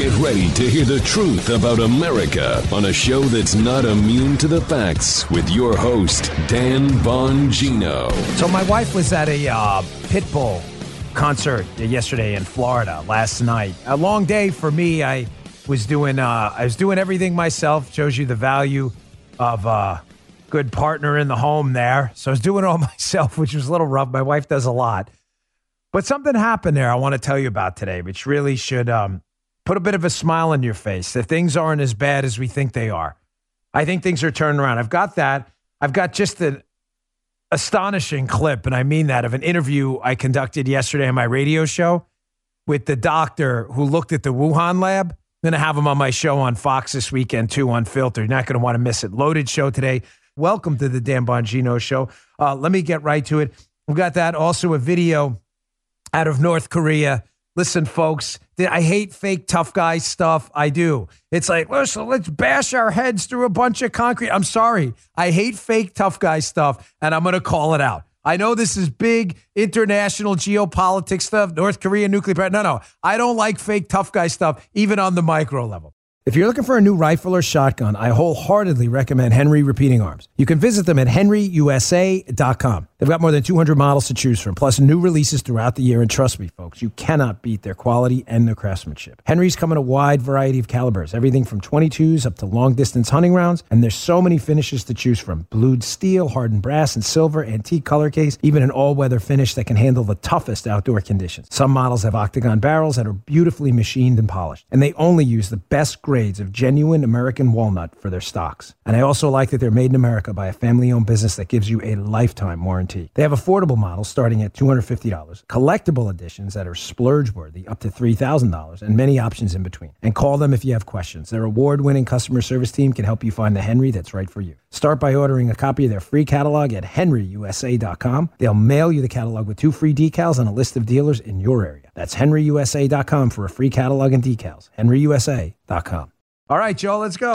Get ready to hear the truth about America on a show that's not immune to the facts with your host, Dan Bongino. So my wife was at a Pitbull concert yesterday in Florida last night. A long day for me. I was doing everything myself. Shows you the value of a good partner in the home there. So I was doing it all myself, which was a little rough. My wife does a lot. But something happened there I want to tell you about today, which really should put a bit of a smile on your face, that things aren't as bad as we think they are. I think things are turning around. I've got that. I've got just an astonishing clip, and I mean that, of an interview I conducted yesterday on my radio show with the doctor who looked at the Wuhan lab. I'm going to have him on my show on Fox this weekend, too, Unfiltered. You're not going to want to miss it. Loaded show today. Welcome to the Dan Bongino Show. Let me get right to it. We've got that. Also a video out of North Korea. Listen, folks, I hate fake tough guy stuff. I do. It's like, listen, let's bash our heads through a bunch of concrete. I'm sorry. I hate fake tough guy stuff, and I'm going to call it out. I know this is big international geopolitics stuff, North Korea, nuclear. No. I don't like fake tough guy stuff, even on the micro level. If you're looking for a new rifle or shotgun, I wholeheartedly recommend Henry Repeating Arms. You can visit them at henryusa.com. They've got more than 200 models to choose from, plus new releases throughout the year. And trust me, folks, you cannot beat their quality and their craftsmanship. Henry's come in a wide variety of calibers, everything from 22s up to long-distance hunting rounds. And there's so many finishes to choose from. Blued steel, hardened brass and silver, antique color case, even an all-weather finish that can handle the toughest outdoor conditions. Some models have octagon barrels that are beautifully machined and polished. And they only use the best grades of genuine American walnut for their stocks. And I also like that they're made in America by a family-owned business that gives you a lifetime warranty. They have affordable models starting at $250, collectible editions that are splurge-worthy up to $3,000, and many options in between. And call them if you have questions. Their award-winning customer service team can help you find the Henry that's right for you. Start by ordering a copy of their free catalog at henryusa.com. They'll mail you the catalog with 2 free decals and a list of dealers in your area. That's henryusa.com for a free catalog and decals. henryusa.com. All right, Joe, let's go.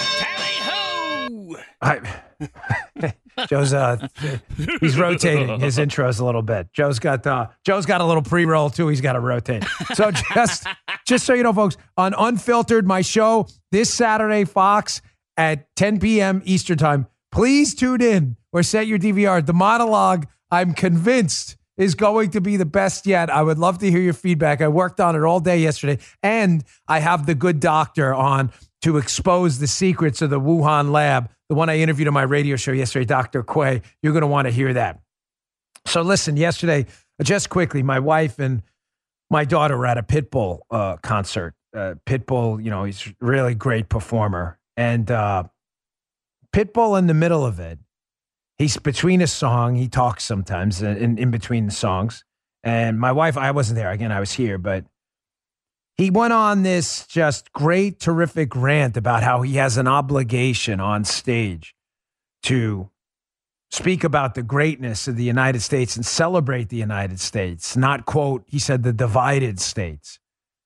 Tally-ho! Joe's he's rotating his intros a little bit. Joe's got a little pre-roll too. He's got to rotate. So just so you know, folks, on Unfiltered, my show this Saturday, Fox at 10 p.m. Eastern time. Please tune in or set your DVR. The monologue, I'm convinced, is going to be the best yet. I would love to hear your feedback. I worked on it all day yesterday, and I have the good doctor on to expose the secrets of the Wuhan lab, the one I interviewed on my radio show yesterday, Dr. Quay. You're going to want to hear that. So listen, yesterday, just quickly, my wife and my daughter were at a Pitbull concert. Pitbull, he's a really great performer. And Pitbull, in the middle of it, he's between a song. He talks sometimes in between the songs. And my wife, I wasn't there. Again, I was here. But he went on this just great, terrific rant about how he has an obligation on stage to speak about the greatness of the United States and celebrate the United States, not, quote, he said, the divided states.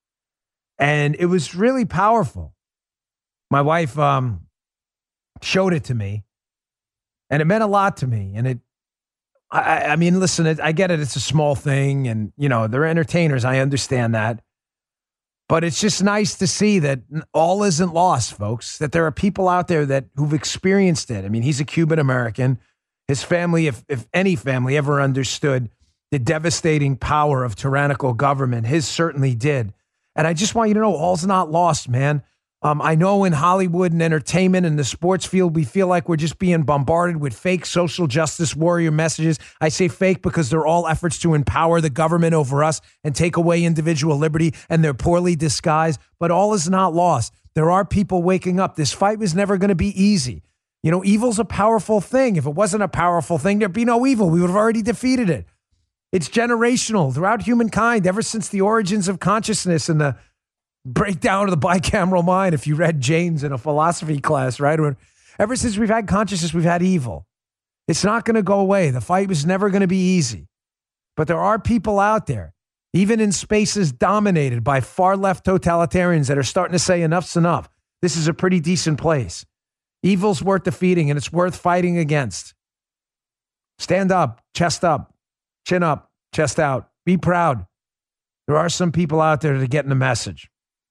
And it was really powerful. My wife showed it to me. And it meant a lot to me. And I mean, listen, I get it. It's a small thing. And, they're entertainers. I understand that. But it's just nice to see that all isn't lost, folks, that there are people out there who've experienced it. I mean, he's a Cuban American. His family, if any family ever understood the devastating power of tyrannical government, his certainly did. And I just want you to know, all's not lost, man. I know in Hollywood and entertainment and the sports field, we feel like we're just being bombarded with fake social justice warrior messages. I say fake because they're all efforts to empower the government over us and take away individual liberty, and they're poorly disguised. But all is not lost. There are people waking up. This fight was never going to be easy. Evil's a powerful thing. If it wasn't a powerful thing, there'd be no evil. We would have already defeated it. It's generational throughout humankind, ever since the origins of consciousness and the breakdown of the bicameral mind. If you read James in a philosophy class, right? Ever since we've had consciousness, we've had evil. It's not going to go away. The fight was never going to be easy. But there are people out there, even in spaces dominated by far left totalitarians, that are starting to say enough's enough. This is a pretty decent place. Evil's worth defeating, and it's worth fighting against. Stand up, chest up, chin up, chest out. Be proud. There are some people out there that are getting the message.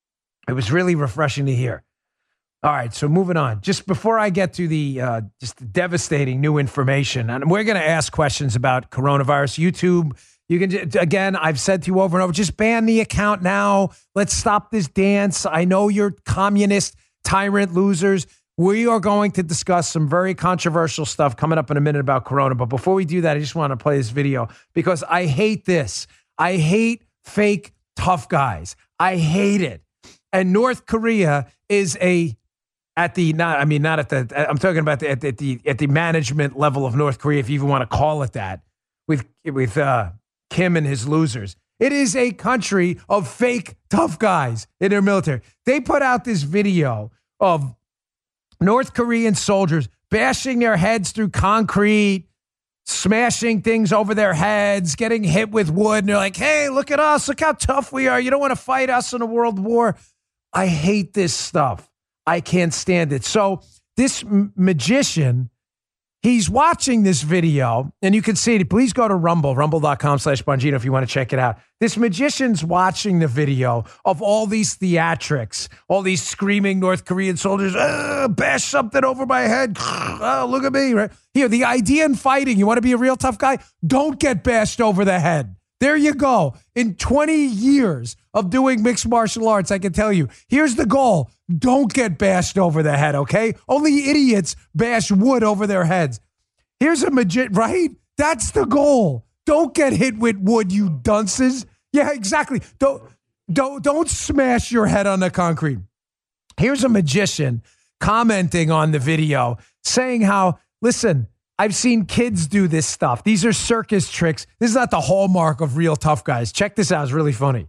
It was really refreshing to hear. All right, so moving on. Just before I get to the just devastating new information, and we're going to ask questions about coronavirus. YouTube, you can, again, I've said to you over and over, just ban the account now. Let's stop this dance. I know you're communist, tyrant losers. We are going to discuss some very controversial stuff coming up in a minute about corona. But before we do that, I just want to play this video because I hate this. I hate fake tough guys. I hate it. And North Korea is I'm talking about at the management level of North Korea, if you even want to call it that, with Kim and his losers. It is a country of fake tough guys in their military. They put out this video of North Korean soldiers bashing their heads through concrete, smashing things over their heads, getting hit with wood. And they're like, hey, look at us. Look how tough we are. You don't want to fight us in a world war. I hate this stuff. I can't stand it. So this magician, he's watching this video, and you can see it. Please go to rumble.com/Bongino if you want to check it out. This magician's watching the video of all these theatrics, all these screaming North Korean soldiers, bash something over my head. Oh, look at me. Right here, the idea in fighting, you want to be a real tough guy? Don't get bashed over the head. There you go. In 20 years of doing mixed martial arts, I can tell you, here's the goal. Don't get bashed over the head, okay? Only idiots bash wood over their heads. Here's a right? That's the goal. Don't get hit with wood, you dunces. Yeah, exactly. Don't smash your head on the concrete. Here's a magician commenting on the video, saying how, listen, I've seen kids do this stuff. These are circus tricks. This is not the hallmark of real tough guys. Check this out. It's really funny.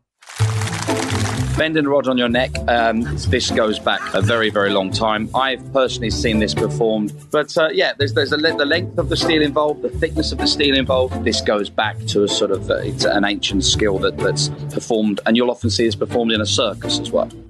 Bending a rod on your neck, this goes back a very, very long time. I've personally seen this performed. But there's the length of the steel involved, the thickness of the steel involved. This goes back to a sort of, it's an ancient skill that's performed. And you'll often see this performed in a circus as well.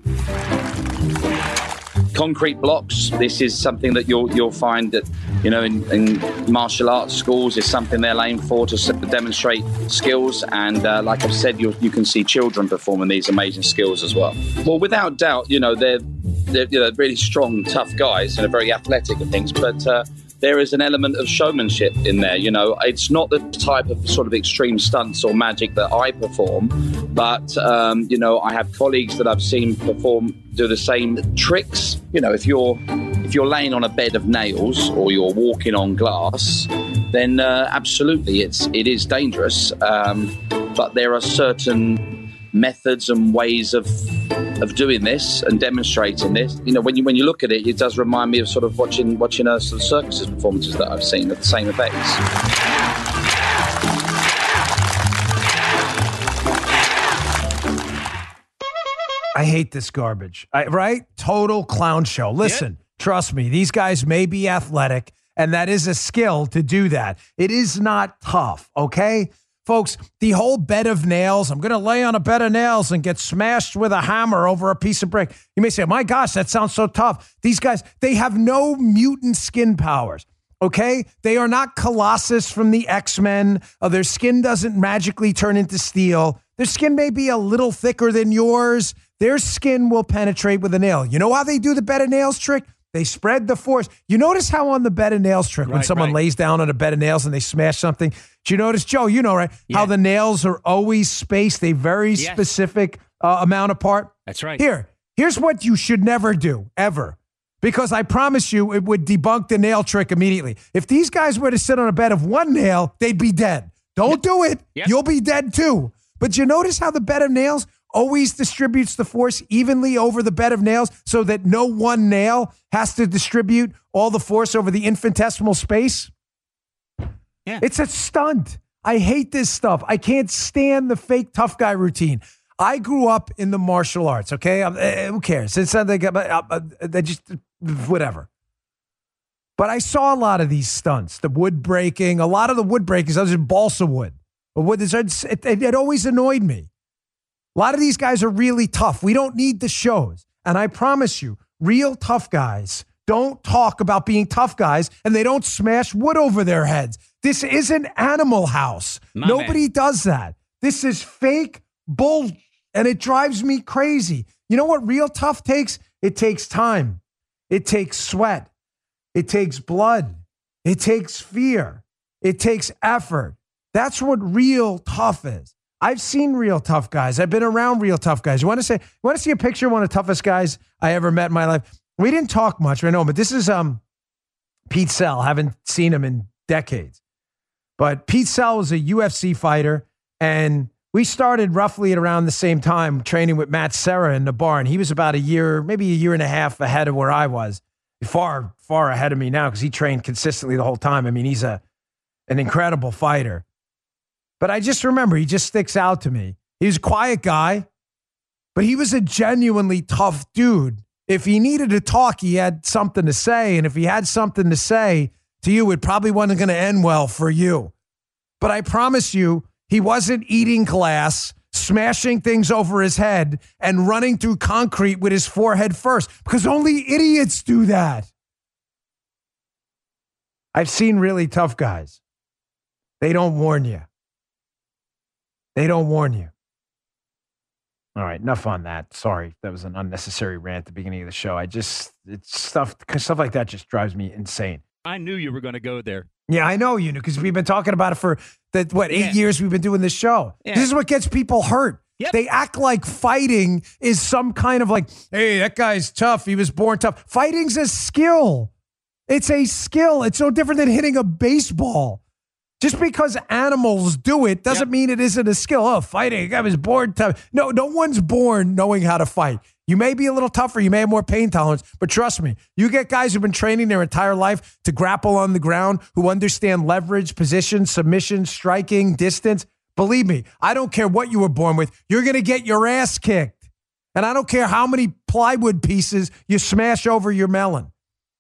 Concrete blocks, this is something that you'll find that, in martial arts schools is something they'll aim for to demonstrate skills. And like I've said, you can see children performing these amazing skills as well. Well, without doubt, they're really strong, tough guys and are very athletic and things, but there is an element of showmanship in there. It's not the type of sort of extreme stunts or magic that I perform, but, I have colleagues that I've seen do the same tricks. If you're laying on a bed of nails or you're walking on glass, then absolutely it is dangerous. But there are certain methods and ways of doing this and demonstrating this. When you look at it, it does remind me of sort of watching a sort of circuses performances that I've seen with the same effects. I hate this garbage. Right? Total clown show. Listen, Trust me, these guys may be athletic, and that is a skill to do that. It is not tough, okay? Folks, the whole bed of nails, I'm going to lay on a bed of nails and get smashed with a hammer over a piece of brick. You may say, my gosh, that sounds so tough. These guys, they have no mutant skin powers, okay? They are not Colossus from the X-Men. Their skin doesn't magically turn into steel. Their skin may be a little thicker than yours. Their skin will penetrate with a nail. You know how they do the bed of nails trick? They spread the force. You notice how on the bed of nails trick, when someone lays down on a bed of nails and they smash something, do you notice, Joe, you know, right? Yeah. How the nails are always spaced, a very specific amount apart. That's right. Here's what you should never do, ever. Because I promise you, it would debunk the nail trick immediately. If these guys were to sit on a bed of one nail, they'd be dead. Don't do it. Yep. You'll be dead too. But you notice how the bed of nails always distributes the force evenly over the bed of nails so that no one nail has to distribute all the force over the infinitesimal space? Yeah. It's a stunt. I hate this stuff. I can't stand the fake tough guy routine. I grew up in the martial arts, okay? Who cares? It's they just whatever. But I saw a lot of these stunts, the wood breaking, a lot of the wood breakers, those are balsa wood. It always annoyed me. A lot of these guys are really tough. We don't need the shows. And I promise you, real tough guys don't talk about being tough guys, and they don't smash wood over their heads. This isn't Animal House. Nobody does that. This is fake bull And it drives me crazy. You know what real tough takes? It takes time. It takes sweat. It takes blood. It takes fear. It takes effort. That's what real tough is. I've seen real tough guys. I've been around real tough guys. You want to see a picture of one of the toughest guys I ever met in my life? We didn't talk much, I know, but this is Pete Sell. Haven't seen him in decades. But Pete Sell was a UFC fighter, and we started roughly at around the same time training with Matt Serra in the barn. He was about a year, maybe a year and a half ahead of where I was. Far, far ahead of me now because he trained consistently the whole time. I mean, he's an incredible fighter. But I just remember, he just sticks out to me. He was a quiet guy, but he was a genuinely tough dude. If he needed to talk, he had something to say. And if he had something to say to you, it probably wasn't going to end well for you. But I promise you, he wasn't eating glass, smashing things over his head, and running through concrete with his forehead first, because only idiots do that. I've seen really tough guys. They don't warn you. They don't warn you. All right, enough on that. Sorry, that was an unnecessary rant at the beginning of the show. It's stuff like that just drives me insane. I knew you were going to go there. Yeah, I know you knew, because we've been talking about it for 8 years we've been doing this show. Yeah. This is what gets people hurt. Yep. They act like fighting is some kind of like, hey, that guy's tough. He was born tough. Fighting's a skill. It's a skill. It's no different than hitting a baseball. Just because animals do it doesn't mean it isn't a skill. Oh, fighting, a guy was born tough. No one's born knowing how to fight. You may be a little tougher. You may have more pain tolerance. But trust me, you get guys who've been training their entire life to grapple on the ground, who understand leverage, position, submission, striking, distance. Believe me, I don't care what you were born with. You're going to get your ass kicked. And I don't care how many plywood pieces you smash over your melon.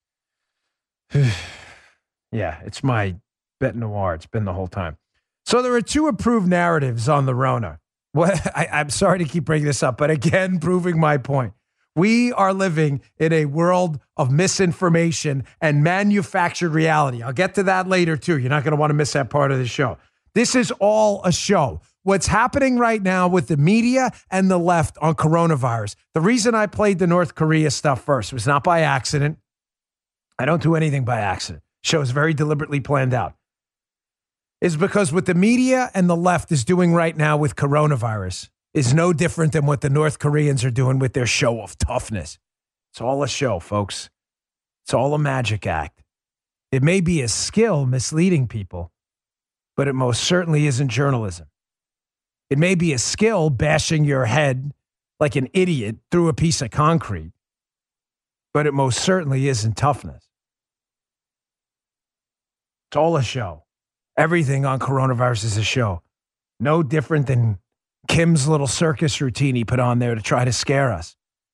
Yeah, it's my bet noir. It's been the whole time. So there are 2 approved narratives on the Rona. Well, I'm sorry to keep bringing this up, but again, proving my point. We are living in a world of misinformation and manufactured reality. I'll get to that later, too. You're not going to want to miss that part of the show. This is all a show. What's happening right now with the media and the left on coronavirus. The reason I played the North Korea stuff first was not by accident. I don't do anything by accident. Show is very deliberately planned out. Is because what the media and the left is doing right now with coronavirus is no different than what the North Koreans are doing with their show of toughness. It's all a show, folks. It's all a magic act. It may be a skill misleading people, but it most certainly isn't journalism. It may be a skill bashing your head like an idiot through a piece of concrete, but it most certainly isn't toughness. It's all a show. Everything on coronavirus is a show. No different than Kim's little circus routine he put on there to try to scare us.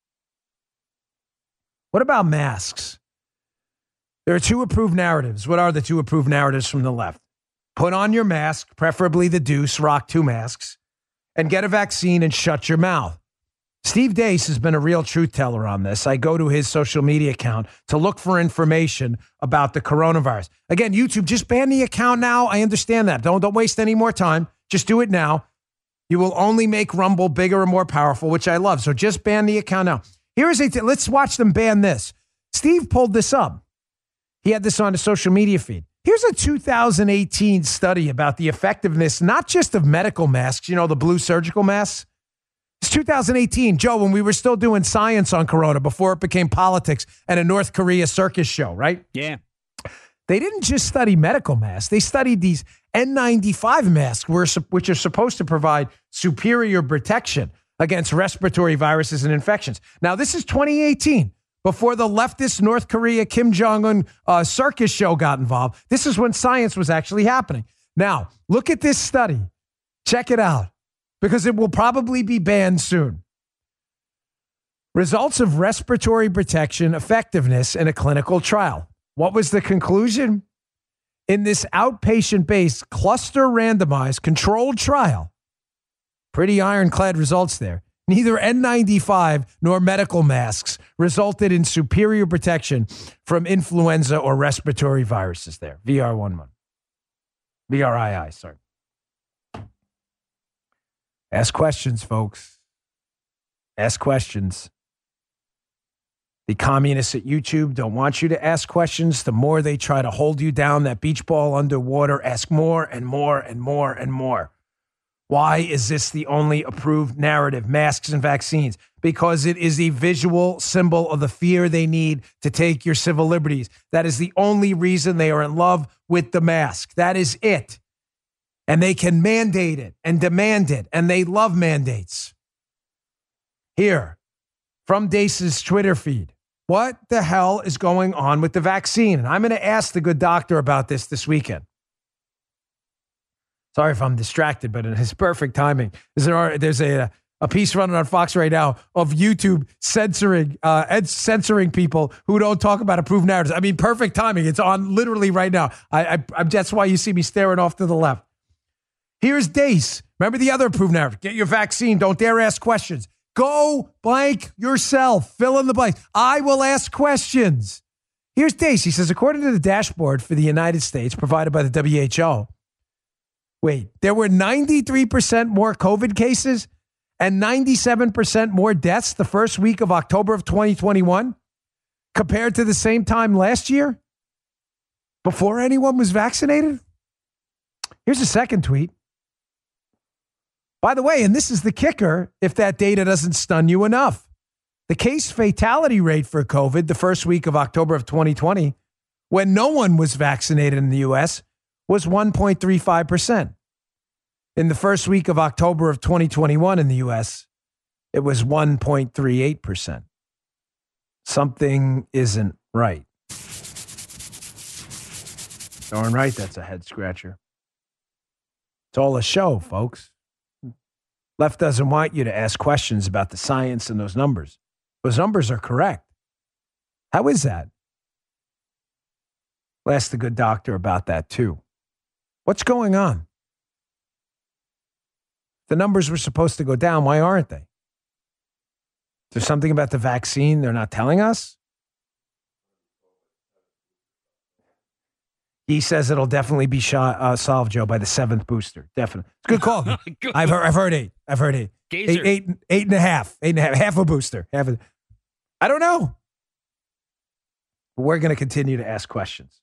What about masks? There are 2 approved narratives. What are the 2 approved narratives from the left? Put on your mask, preferably the Deuce, rock 2 masks, and get a vaccine and shut your mouth. Steve Deace has been a real truth teller on this. I go to his social media account to look for information about the coronavirus. Again, YouTube, just ban the account now. I understand that. Don't waste any more time. Just do it now. You will only make Rumble bigger and more powerful, which I love. So just ban the account now. Let's watch them ban this. Steve pulled this up. He had this on his social media feed. Here's a 2018 study about the effectiveness, not just of medical masks, the blue surgical masks. It's 2018, Joe, when we were still doing science on corona before it became politics and a North Korea circus show, right? Yeah. They didn't just study medical masks. They studied these N95 masks, which are supposed to provide superior protection against respiratory viruses and infections. Now, this is 2018, before the leftist North Korea Kim Jong-un circus show got involved. This is when science was actually happening. Now, look at this study. Check it out, because it will probably be banned soon. Results of respiratory protection effectiveness in a clinical trial. What was the conclusion? In this outpatient-based, cluster randomized controlled trial, pretty ironclad results there. Neither N95 nor medical masks resulted in superior protection from influenza or respiratory viruses there. VRII, sorry. Ask questions, folks. Ask questions. The communists at YouTube don't want you to ask questions. The more they try to hold you down, that beach ball underwater, ask more and more and more and more. Why is this the only approved narrative, masks and vaccines? Because it is a visual symbol of the fear they need to take your civil liberties. That is the only reason they are in love with the mask. That is it. And they can mandate it and demand it, and they love mandates. Here, from Deace's Twitter feed, what the hell is going on with the vaccine? And I'm going to ask the good doctor about this weekend. Sorry if I'm distracted, but in his perfect timing, there's a piece running on Fox right now of YouTube censoring people who don't talk about approved narratives. I mean, perfect timing. It's on literally right now. That's why you see me staring off to the left. Here's Deace. Remember the other approved narrative. Get your vaccine. Don't dare ask questions. Go blank yourself. Fill in the blank. I will ask questions. Here's Deace. He says, according to the dashboard for the United States provided by the WHO, there were 93% more COVID cases and 97% more deaths the first week of October of 2021 compared to the same time last year before anyone was vaccinated. Here's a second tweet. By the way, and this is the kicker, if that data doesn't stun you enough, the case fatality rate for COVID the first week of October of 2020, when no one was vaccinated in the U.S., was 1.35%. In the first week of October of 2021 in the U.S., it was 1.38%. Something isn't right. Darn right, that's a head scratcher. It's all a show, folks. Left doesn't want you to ask questions about the science and those numbers. Those numbers are correct. How is that? I'll ask the good doctor about that too. What's going on? The numbers were supposed to go down. Why aren't they? There's something about the vaccine they're not telling us? He says it'll definitely be solved, Joe, by the 7th booster. Definitely. It's a good call. Good. I've heard 8. I've heard 8. Gazer. Eight and a half. Half a booster. I don't know. But we're going to continue to ask questions.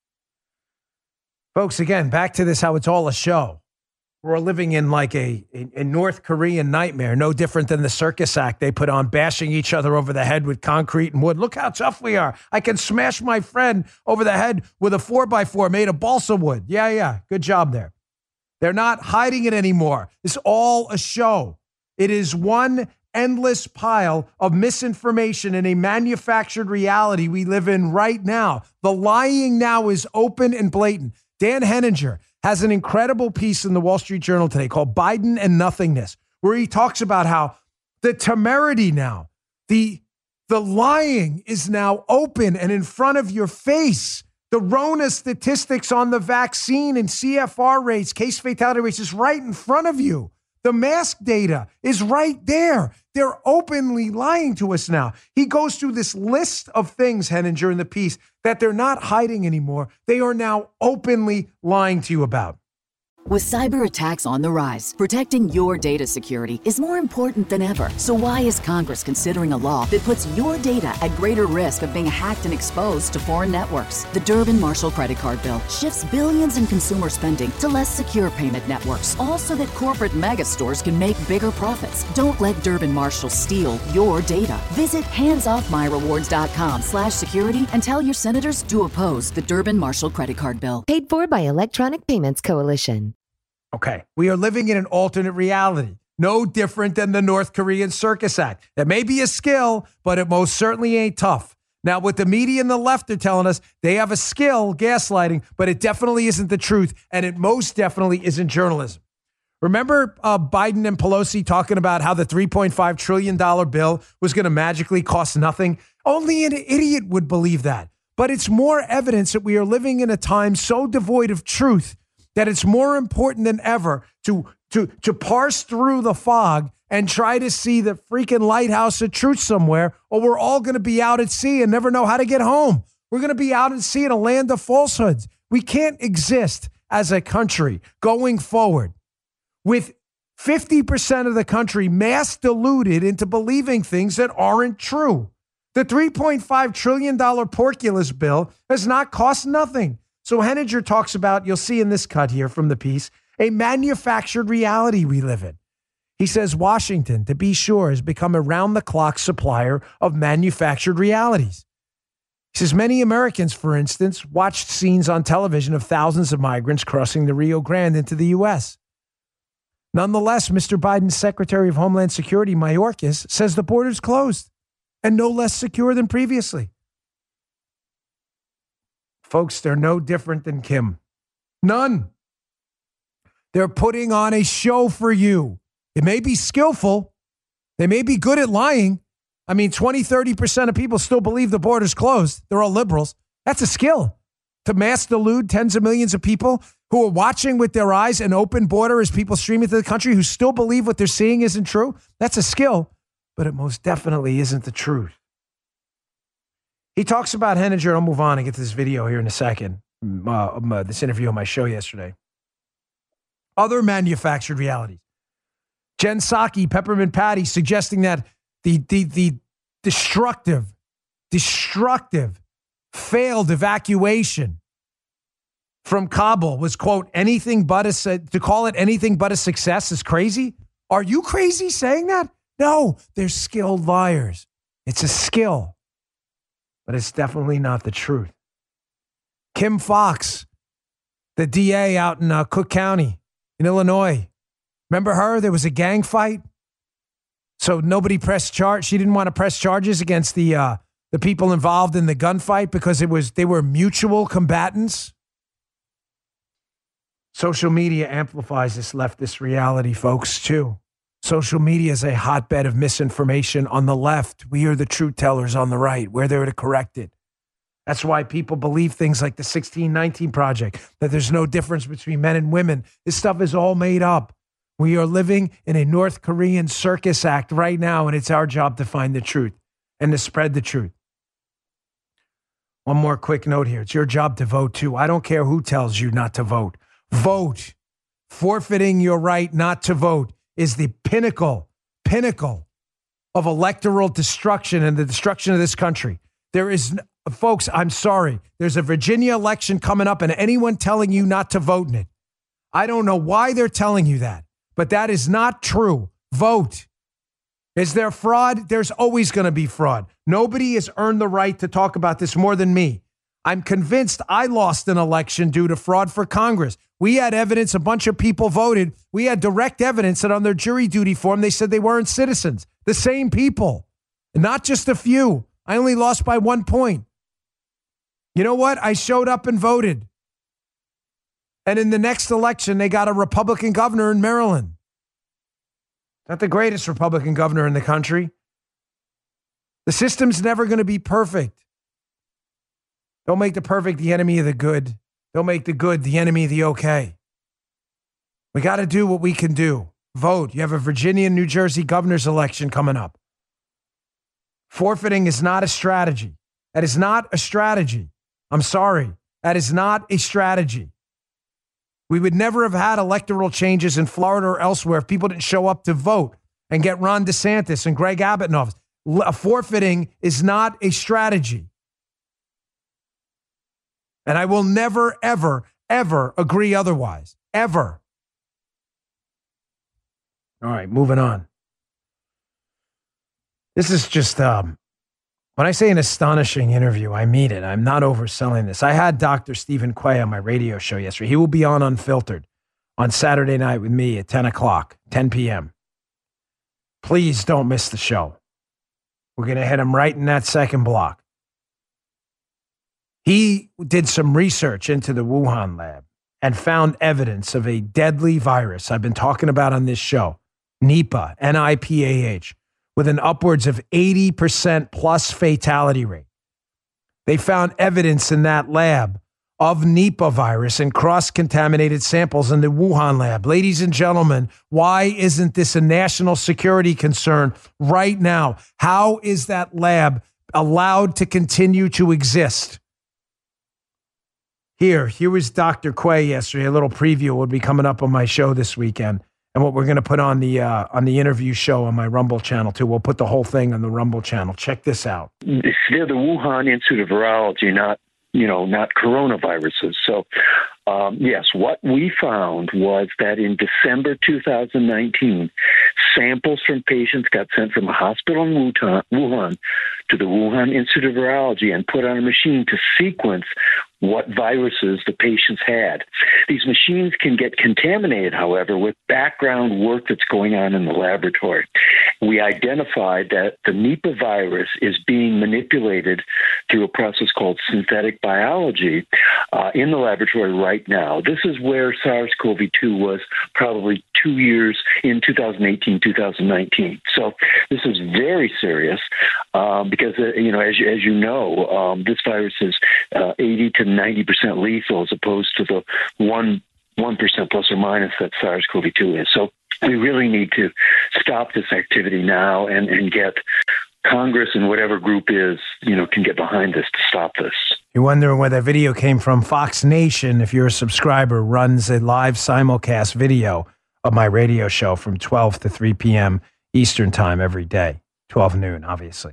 Folks, again, back to this, how it's all a show. We're living in like a North Korean nightmare, no different than the circus act they put on, bashing each other over the head with concrete and wood. Look how tough we are. I can smash my friend over the head with a 4x4 made of balsa wood. Yeah. Good job there. They're not hiding it anymore. It's all a show. It is one endless pile of misinformation in a manufactured reality we live in right now. The lying now is open and blatant. Dan Henninger has an incredible piece in the Wall Street Journal today called Biden and Nothingness, where he talks about how the temerity now, the lying is now open and in front of your face. The Rona statistics on the vaccine and CFR rates, case fatality rates, is right in front of you. The mask data is right there. They're openly lying to us now. He goes through this list of things, Henninger, in the piece that they're not hiding anymore. They are now openly lying to you about. With cyber attacks on the rise, protecting your data security is more important than ever. So why is Congress considering a law that puts your data at greater risk of being hacked and exposed to foreign networks? The Durbin-Marshall credit card bill shifts billions in consumer spending to less secure payment networks, all so that corporate mega stores can make bigger profits. Don't let Durbin-Marshall steal your data. Visit handsoffmyrewards.com/security and tell your senators to oppose the Durbin-Marshall credit card bill. Paid for by Electronic Payments Coalition. Okay, we are living in an alternate reality, no different than the North Korean circus act. It may be a skill, but it most certainly ain't tough. Now, what the media and the left are telling us, they have a skill, gaslighting, but it definitely isn't the truth, and it most definitely isn't journalism. Remember Biden and Pelosi talking about how the $3.5 trillion bill was going to magically cost nothing? Only an idiot would believe that. But it's more evidence that we are living in a time so devoid of truth that it's more important than ever to parse through the fog and try to see the freaking lighthouse of truth somewhere, or we're all going to be out at sea and never know how to get home. We're going to be out at sea in a land of falsehoods. We can't exist as a country going forward with 50% of the country mass deluded into believing things that aren't true. The $3.5 trillion Porculus bill has not cost nothing. So Henninger talks about, you'll see in this cut here from the piece, a manufactured reality we live in. He says Washington, to be sure, has become a round-the-clock supplier of manufactured realities. He says many Americans, for instance, watched scenes on television of thousands of migrants crossing the Rio Grande into the U.S. Nonetheless, Mr. Biden's Secretary of Homeland Security, Mayorkas, says the border's closed and no less secure than previously. Folks, they're no different than Kim. None. They're putting on a show for you. It may be skillful. They may be good at lying. I mean, 20-30% of people still believe the border's closed. They're all liberals. That's a skill. To mass delude tens of millions of people who are watching with their eyes an open border as people stream into the country who still believe what they're seeing isn't true. That's a skill, but it most definitely isn't the truth. He talks about Henninger. I'll move on and get to this video here in a second. This interview on my show yesterday. Other manufactured realities. Jen Psaki, Peppermint Patty, suggesting that the destructive, failed evacuation from Kabul was, quote, to call it anything but a success is crazy. Are you crazy saying that? No, they're skilled liars. It's a skill, but it's definitely not the truth. Kim Foxx, the DA out in Cook County in Illinois. Remember her? There was a gang fight. So nobody pressed charge. She didn't want to press charges against the people involved in the gunfight because they were mutual combatants. Social media amplifies this leftist reality, folks, too. Social media is a hotbed of misinformation on the left. We are the truth tellers on the right. We're there to correct it. That's why people believe things like the 1619 Project, that there's no difference between men and women. This stuff is all made up. We are living in a North Korean circus act right now, and it's our job to find the truth and to spread the truth. One more quick note here. It's your job to vote, too. I don't care who tells you not to vote. Vote. Forfeiting your right not to vote is the pinnacle of electoral destruction and the destruction of this country. There is, folks, I'm sorry. There's a Virginia election coming up, and anyone telling you not to vote in it, I don't know why they're telling you that. But that is not true. Vote. Is there fraud? There's always going to be fraud. Nobody has earned the right to talk about this more than me. I'm convinced I lost an election due to fraud for Congress. We had evidence a bunch of people voted. We had direct evidence that on their jury duty form, they said they weren't citizens. The same people, not just a few. I only lost by 1 point. You know what? I showed up and voted. And in the next election, they got a Republican governor in Maryland. Not the greatest Republican governor in the country. The system's never going to be perfect. Don't make the perfect the enemy of the good. Don't make the good the enemy of the okay. We got to do what we can do. Vote. You have a Virginia and New Jersey governor's election coming up. Forfeiting is not a strategy. That is not a strategy. I'm sorry. That is not a strategy. We would never have had electoral changes in Florida or elsewhere if people didn't show up to vote and get Ron DeSantis and Greg Abbott in office. Forfeiting is not a strategy. And I will never, ever, ever agree otherwise. Ever. All right, moving on. This is just, when I say an astonishing interview, I mean it. I'm not overselling this. I had Dr. Stephen Quay on my radio show yesterday. He will be on Unfiltered on Saturday night with me at 10 p.m. Please don't miss the show. We're going to hit him right in that second block. He did some research into the Wuhan lab and found evidence of a deadly virus I've been talking about on this show, Nipah, N-I-P-A-H, with an upwards of 80% plus fatality rate. They found evidence in that lab of Nipah virus and cross-contaminated samples in the Wuhan lab. Ladies and gentlemen, why isn't this a national security concern right now? How is that lab allowed to continue to exist? Here was Dr. Quay yesterday. A little preview will be coming up on my show this weekend. and what we're going to put on the interview show on my Rumble channel too. We'll put the whole thing on the Rumble channel. Check this out. They're the Wuhan Institute of Virology, not coronaviruses. So, yes, what we found was that in December 2019, samples from patients got sent from a hospital in Wuhan to the Wuhan Institute of Virology and put on a machine to sequence what viruses the patients had. These machines can get contaminated, however, with background work that's going on in the laboratory. We identified that the Nipah virus is being manipulated through a process called synthetic biology in the laboratory right now. This is where SARS-CoV-2 was probably 2 years in 2018, 2019. So this is very serious because, as you know, this virus is 80 to 90% lethal as opposed to the 1% plus or minus that SARS-CoV-2 is. So we really need to stop this activity now and get Congress and whatever group is, can get behind this to stop this. You're wondering where that video came from? Fox Nation, if you're a subscriber, runs a live simulcast video of my radio show from 12 to 3 p.m. Eastern time every day, 12 noon, obviously.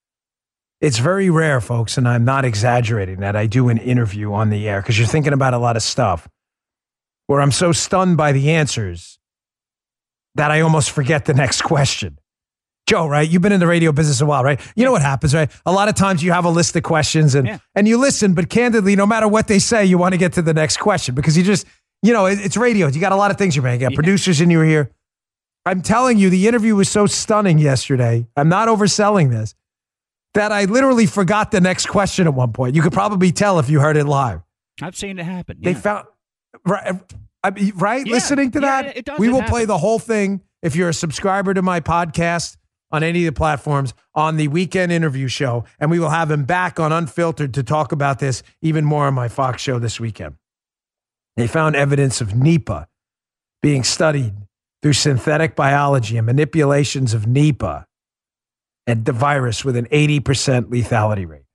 It's very rare, folks, and I'm not exaggerating that I do an interview on the air because you're thinking about a lot of stuff where I'm so stunned by the answers that I almost forget the next question. Joe, right? You've been in the radio business a while, right? You know what happens, right? A lot of times you have a list of questions and you listen, but candidly, no matter what they say, you want to get to the next question because you just, it's radio. You got a lot of things you're making. You got producers in your ear. I'm telling you, the interview was so stunning yesterday. I'm not overselling this. That I literally forgot the next question at one point. You could probably tell if you heard it live. I've seen it happen. They found, right? Yeah, listening to that, it does, we will play the whole thing if you're a subscriber to my podcast on any of the platforms on the weekend interview show, and we will have him back on Unfiltered to talk about this even more on my Fox show this weekend. They found evidence of Nipah being studied through synthetic biology and manipulations of Nipah and the virus with an 80% lethality rate.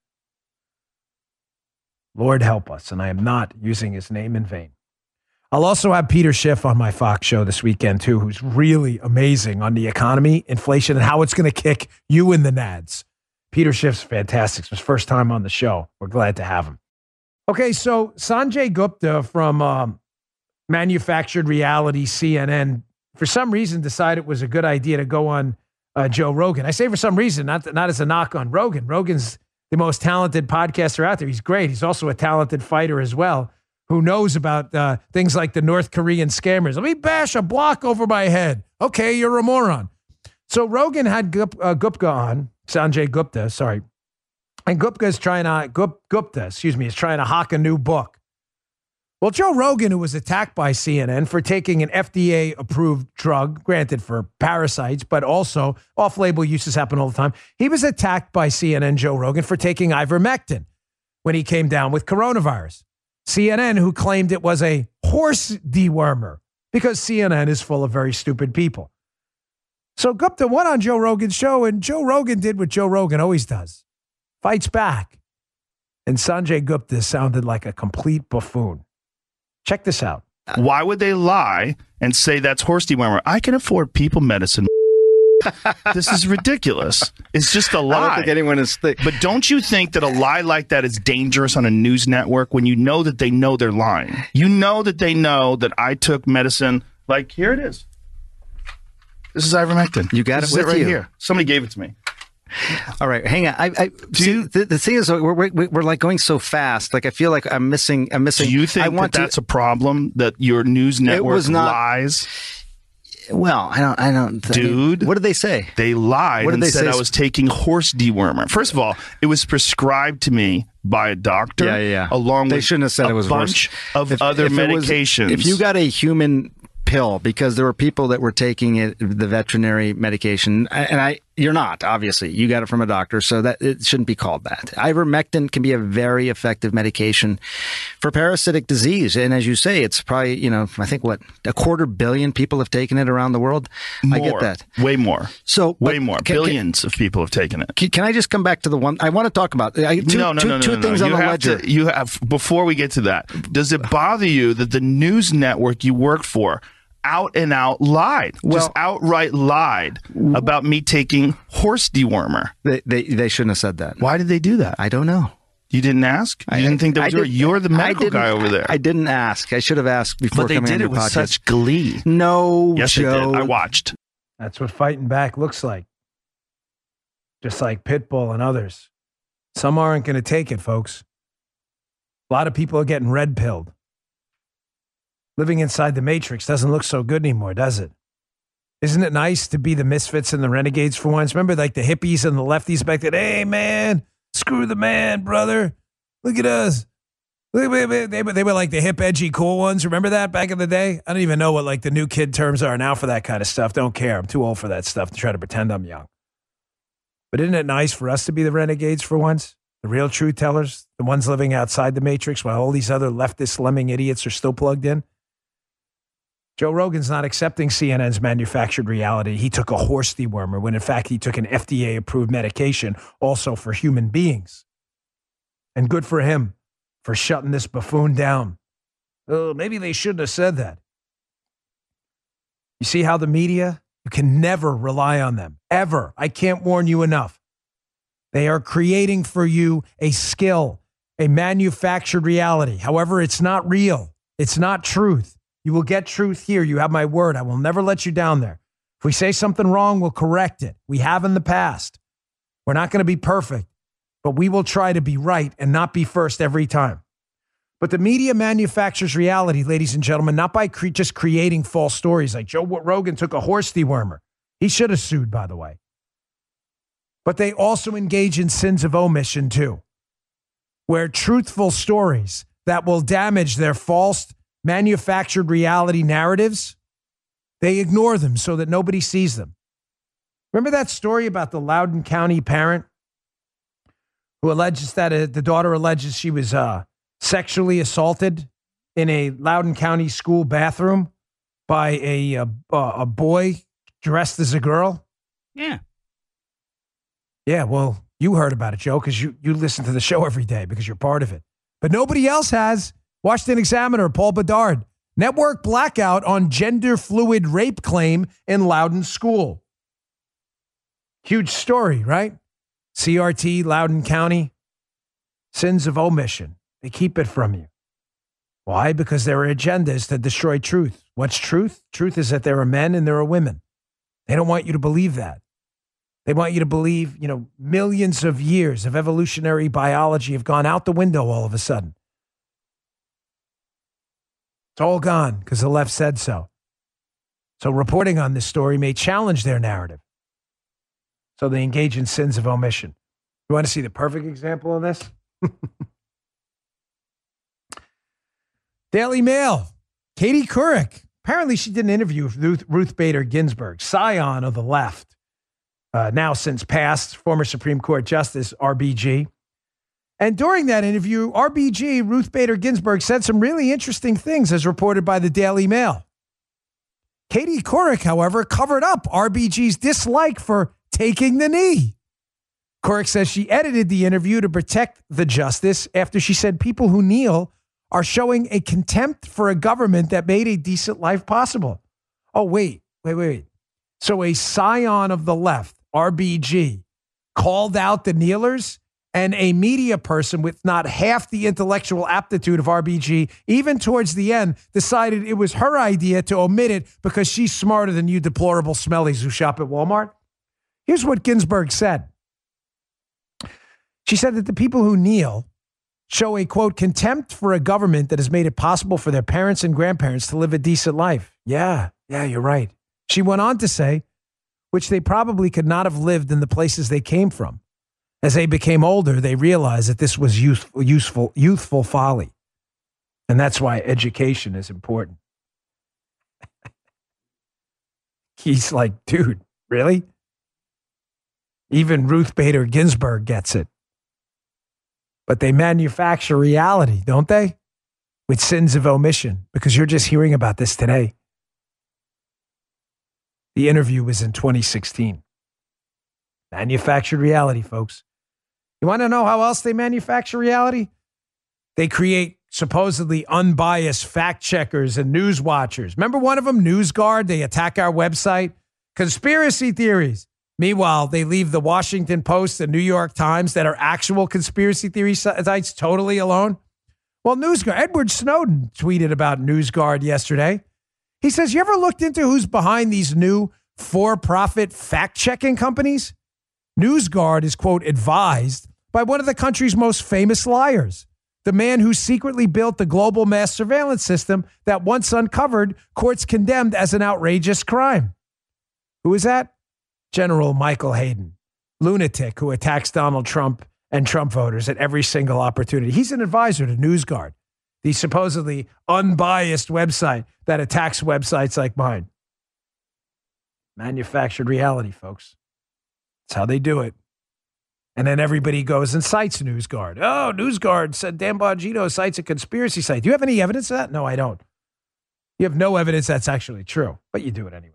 Lord help us, and I am not using his name in vain. I'll also have Peter Schiff on my Fox show this weekend, too, who's really amazing on the economy, inflation, and how it's going to kick you in the nads. Peter Schiff's fantastic. It's his first time on the show. We're glad to have him. Okay, so Sanjay Gupta from Manufactured Reality CNN, for some reason, decided it was a good idea to go on Joe Rogan. I say for some reason, not as a knock on Rogan. Rogan's the most talented podcaster out there. He's great. He's also a talented fighter as well, who knows about things like the North Korean scammers. Let me bash a block over my head. Okay, you're a moron. So Rogan had Gupta on, Sanjay Gupta, sorry. And Gupta is trying to hawk a new book. Well, Joe Rogan, who was attacked by CNN for taking an FDA-approved drug, granted for parasites, but also off-label uses happen all the time. He was attacked by CNN, Joe Rogan, for taking ivermectin when he came down with coronavirus. CNN, who claimed it was a horse dewormer, because CNN is full of very stupid people. So Gupta went on Joe Rogan's show, and Joe Rogan did what Joe Rogan always does. Fights back. And Sanjay Gupta sounded like a complete buffoon. Check this out. Why would they lie and say that's horse dewormer? I can afford people medicine. This is ridiculous. It's just a lie. I don't think anyone is thick. But don't you think that a lie like that is dangerous on a news network when you know that they know they're lying? You know that they know that I took medicine. Like, here it is. This is ivermectin. You got this it with right you. Here. Somebody gave it to me. All right, hang on. The thing is, we're like going so fast. Like I feel like I'm missing. Do you think that's a problem that your news network lies? Well, I don't. Dude, what did they say? They lied and said I was taking horse dewormer. First of all, it was prescribed to me by a doctor. Yeah. Along they with shouldn't have said it was a bunch of other medications. If you got a human pill, because there were people that were taking the veterinary medication, and you're not, obviously. You got it from a doctor, so that it shouldn't be called that. Ivermectin can be a very effective medication for parasitic disease. And as you say, it's probably, I think, 250 million people have taken it around the world? More. I get that. Way more. So, way more. Billions of people have taken it. Can I just come back to the one I want to talk about? Two things on the ledger. Before we get to that, does it bother you that the news network you work for out and out lied. Just outright lied about me taking horse dewormer. They shouldn't have said that. Why did they do that? I don't know. You didn't ask? You didn't think that was you're the medical guy over there. I didn't ask. I should have asked before coming on your podcast. But they did it with such glee. No, yes, Joe. they did. I watched. That's what fighting back looks like. Just like Pitbull and others. Some aren't going to take it, folks. A lot of people are getting red-pilled. Living inside the Matrix doesn't look so good anymore, does it? Isn't it nice to be the misfits and the renegades for once? Remember like the hippies and the lefties back then? Hey, man, screw the man, brother. Look at us. They were like the hip, edgy, cool ones. Remember that back in the day? I don't even know what like the new kid terms are now for that kind of stuff. Don't care. I'm too old for that stuff to try to pretend I'm young. But isn't it nice for us to be the renegades for once? The real truth tellers, the ones living outside the Matrix while all these other leftist lemming idiots are still plugged in? Joe Rogan's not accepting CNN's manufactured reality. He took a horse dewormer when in fact he took an FDA-approved medication also for human beings. And good for him for shutting this buffoon down. Oh, maybe they shouldn't have said that. You see how the media, you can never rely on them, ever. I can't warn you enough. They are creating for you a skill, a manufactured reality. However, it's not real. It's not truth. You will get truth here. You have my word. I will never let you down there. If we say something wrong, we'll correct it. We have in the past. We're not going to be perfect, but we will try to be right and not be first every time. But the media manufactures reality, ladies and gentlemen, not by just creating false stories like Joe Rogan took a horse dewormer. He should have sued, by the way. But they also engage in sins of omission, too, where truthful stories that will damage their false manufactured reality narratives, they ignore them so that nobody sees them. Remember that story about the Loudoun County parent who alleges that the daughter alleges she was sexually assaulted in a Loudoun County school bathroom by a boy dressed as a girl? Yeah. Yeah, well, you heard about it, Joe, because you listen to the show every day because you're part of it. But nobody else has. Washington Examiner, Paul Bedard. Network blackout on gender fluid rape claim in Loudoun school. Huge story, right? CRT, Loudoun County. Sins of omission. They keep it from you. Why? Because their agenda is to destroy truth. What's truth? Truth is that there are men and there are women. They don't want you to believe that. They want you to believe, millions of years of evolutionary biology have gone out the window all of a sudden. It's all gone because the left said so. So reporting on this story may challenge their narrative. So they engage in sins of omission. You want to see the perfect example of this? Daily Mail. Katie Couric. Apparently she did an interview with Ruth Bader Ginsburg, scion of the left. Now since passed, former Supreme Court Justice RBG. And during that interview, RBG, Ruth Bader Ginsburg, said some really interesting things as reported by the Daily Mail. Katie Couric, however, covered up RBG's dislike for taking the knee. Couric says she edited the interview to protect the justice after she said people who kneel are showing a contempt for a government that made a decent life possible. Oh, wait. So a scion of the left, RBG, called out the kneelers, and a media person with not half the intellectual aptitude of RBG, even towards the end, decided it was her idea to omit it because she's smarter than you deplorable smellies who shop at Walmart. Here's what Ginsburg said. She said that the people who kneel show a, quote, contempt for a government that has made it possible for their parents and grandparents to live a decent life. Yeah, you're right. She went on to say, which they probably could not have lived in the places they came from. As they became older, they realized that this was youthful folly. And that's why education is important. He's like, dude, really? Even Ruth Bader Ginsburg gets it. But they manufacture reality, don't they? With sins of omission, because you're just hearing about this today. The interview was in 2016. Manufactured reality, folks. You want to know how else they manufacture reality? They create supposedly unbiased fact checkers and news watchers. Remember one of them, NewsGuard? They attack our website. Conspiracy theories. Meanwhile, they leave the Washington Post and New York Times that are actual conspiracy theory sites totally alone. Well, NewsGuard, Edward Snowden tweeted about NewsGuard yesterday. He says, you ever looked into who's behind these new for-profit fact-checking companies? NewsGuard is, quote, advised by one of the country's most famous liars, the man who secretly built the global mass surveillance system that once uncovered, courts condemned as an outrageous crime. Who is that? General Michael Hayden, lunatic who attacks Donald Trump and Trump voters at every single opportunity. He's an advisor to NewsGuard, the supposedly unbiased website that attacks websites like mine. Manufactured reality, folks. That's how they do it. And then everybody goes and cites NewsGuard. Oh, NewsGuard said Dan Bongino cites a conspiracy site. Do you have any evidence of that? No, I don't. You have no evidence that's actually true, but you do it anyway.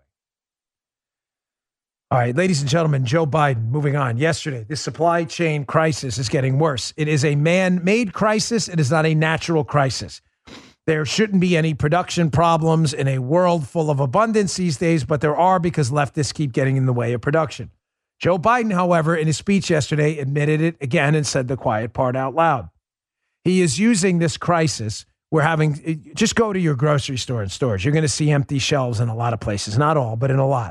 All right, ladies and gentlemen, Joe Biden, moving on. Yesterday, this supply chain crisis is getting worse. It is a man-made crisis. It is not a natural crisis. There shouldn't be any production problems in a world full of abundance these days, but there are because leftists keep getting in the way of production. Joe Biden, however, in his speech yesterday, admitted it again and said the quiet part out loud. He is using this crisis. We're having, just go to your grocery store and stores. You're going to see empty shelves in a lot of places, not all, but in a lot.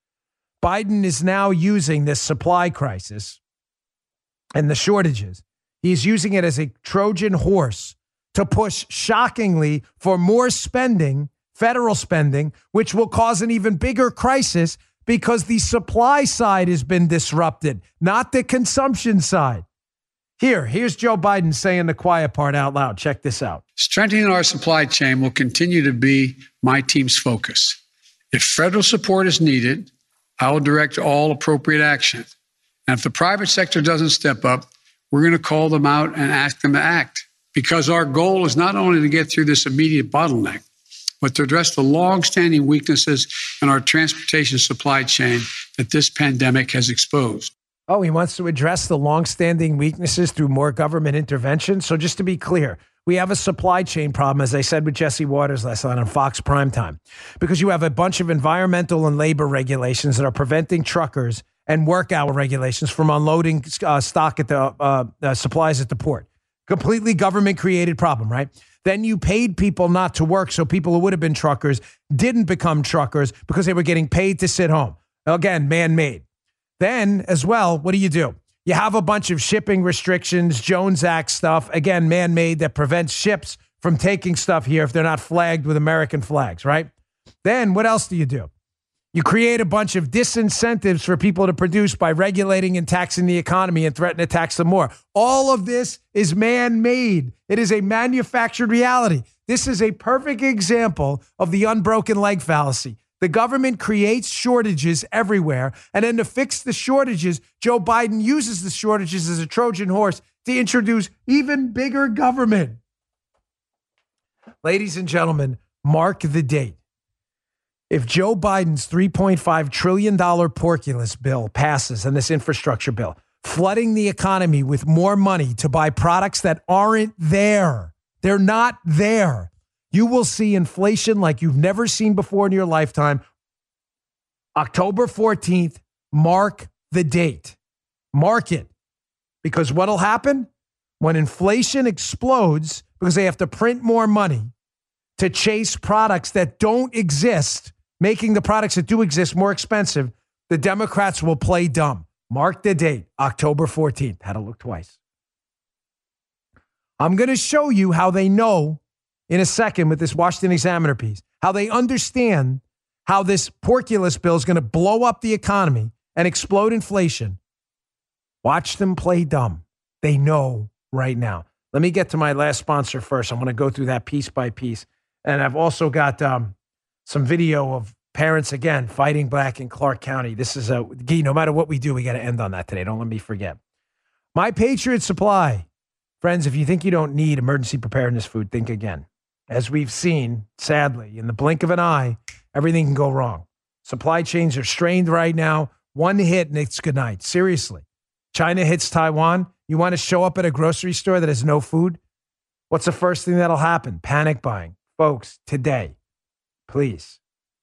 Biden is now using this supply crisis and the shortages. He's using it as a Trojan horse to push, shockingly, for more spending, federal spending, which will cause an even bigger crisis because the supply side has been disrupted, not the consumption side. Here's Joe Biden saying the quiet part out loud. Check this out. Strengthening our supply chain will continue to be my team's focus. If federal support is needed, I will direct all appropriate action. And if the private sector doesn't step up, we're going to call them out and ask them to act. Because our goal is not only to get through this immediate bottleneck, but to address the long-standing weaknesses in our transportation supply chain that this pandemic has exposed. Oh, he wants to address the long-standing weaknesses through more government intervention? So just to be clear, we have a supply chain problem, as I said with Jesse Waters last night on Fox Primetime, because you have a bunch of environmental and labor regulations that are preventing truckers and work hour regulations from unloading stock at the supplies at the port. Completely government-created problem, right? Then you paid people not to work, so people who would have been truckers didn't become truckers because they were getting paid to sit home. Again, man-made. Then, as well, what do? You have a bunch of shipping restrictions, Jones Act stuff, again, man-made, that prevents ships from taking stuff here if they're not flagged with American flags, right? Then what else do? You create a bunch of disincentives for people to produce by regulating and taxing the economy and threaten to tax them more. All of this is man-made. It is a manufactured reality. This is a perfect example of the unbroken leg fallacy. The government creates shortages everywhere, and then to fix the shortages, Joe Biden uses the shortages as a Trojan horse to introduce even bigger government. Ladies and gentlemen, mark the date. If Joe Biden's $3.5 trillion porculus bill passes and this infrastructure bill, flooding the economy with more money to buy products that aren't there, they're not there. You will see inflation like you've never seen before in your lifetime. October 14th, mark the date. Mark it. Because what'll happen? When inflation explodes because they have to print more money to chase products that don't exist, making the products that do exist more expensive, the Democrats will play dumb. Mark the date, October 14th. Had to look twice. I'm going to show you how they know in a second with this Washington Examiner piece, how they understand how this porculus bill is going to blow up the economy and explode inflation. Watch them play dumb. They know right now. Let me get to my last sponsor first. I'm going to go through that piece by piece. And I've also got some video of parents, again, fighting back in Clark County. This is no matter what we do, we got to end on that today. Don't let me forget. My Patriot Supply. Friends, if you think you don't need emergency preparedness food, think again. As we've seen, sadly, in the blink of an eye, everything can go wrong. Supply chains are strained right now. One hit and it's good night. Seriously. China hits Taiwan. You want to show up at a grocery store that has no food? What's the first thing that'll happen? Panic buying. Folks, today, please,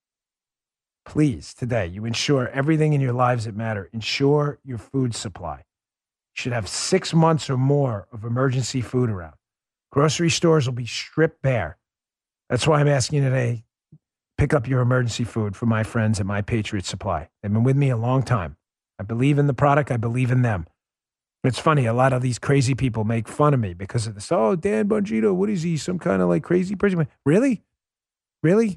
today, you ensure everything in your lives that matter. Ensure your food supply. You should have 6 months or more of emergency food around. Grocery stores will be stripped bare. That's why I'm asking you today, pick up your emergency food from my friends at My Patriot Supply. They've been with me a long time. I believe in the product. I believe in them. It's funny. A lot of these crazy people make fun of me because of this. Oh, Dan Bongino, what is he? Some kind of like crazy person? Really? Really?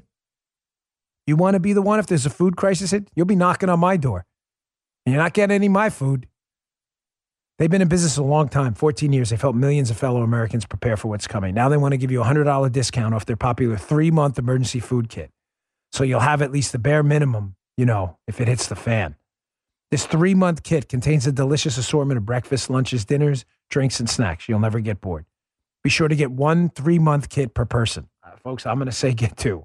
You want to be the one if there's a food crisis? You'll be knocking on my door. And you're not getting any of my food. They've been in business a long time, 14 years. They've helped millions of fellow Americans prepare for what's coming. Now they want to give you a $100 discount off their popular 3-month emergency food kit. So you'll have at least the bare minimum, if it hits the fan. This 3-month kit contains a delicious assortment of breakfast, lunches, dinners, drinks, and snacks. You'll never get bored. Be sure to get 1 3-month kit per person. Folks, I'm going to say get 2.